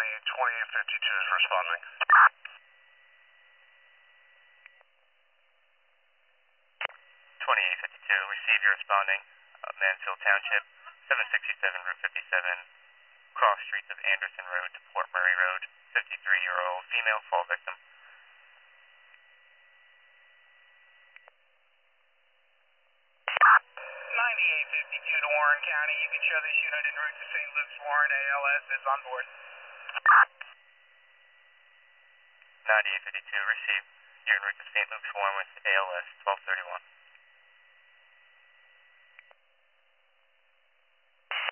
2852 is responding. 2852, receive your responding. Mansfield Township, 767 Route 57, cross streets of Anderson Road to Port Murray Road, 53-year-old female fall victim. 9852 to Warren County. You can show this unit en route to St. Luke's. Warren ALS is on board. 9852, receive. You're en route to St. Luke's Warren with ALS 1231.